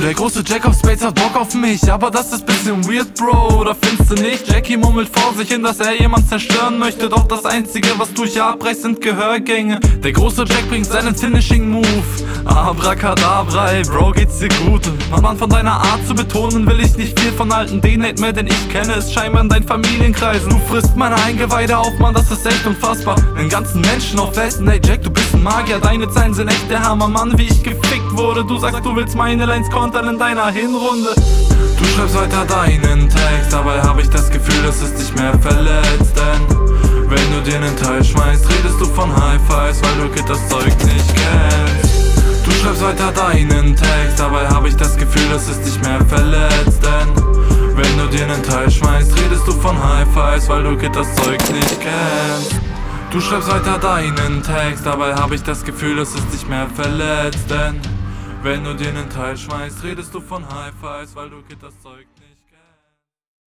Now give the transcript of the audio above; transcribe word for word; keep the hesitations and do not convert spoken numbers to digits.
der große Jack of Spades hat Bock auf mich, aber das ist bisschen weird, Bro, oder findest du nicht? Jackie murmelt vor sich hin, dass er jemand zerstören möchte, doch das einzige, was du hier abreißt, sind Gehörgänge. Der große Jack bringt seinen Finishing Move, Abracadabra, ey Bro, geht's dir gut? Mann, von deiner Art zu betonen will ich nicht viel von alten D-Nate mehr, denn ich kenne es scheinbar in deinen Familienkreisen. Du frisst meine Eingeweide auf, Mann, das ist echt unfassbar. Den ganzen Menschen auf Westen, ey Jack, du bist ein Magier, deine Zeilen sind echt der Hammer, Mann, wie ich gefickt wurde. Du sagst, du willst meine Lines kontern in deiner Hinrunde. Du schreibst weiter deinen Text, dabei hab ich das Gefühl, dass es dich mehr verletzt, denn wenn du dir nen Teil schmeißt, redest du von High-Fives, weil du Kid das Zeug nicht kennst. Du schreibst weiter deinen Text, dabei hab ich das Gefühl, dass es dich mehr verletzt, denn wenn du dir nen Teil schmeißt, redest du von High-Fives, weil du Kid das Zeug nicht kennst. Du schreibst weiter deinen Text, dabei hab ich das Gefühl, dass es dich mehr verletzt, denn wenn du dir nen Teil schmeißt, redest du von High-Fives, weil du Kid das Zeug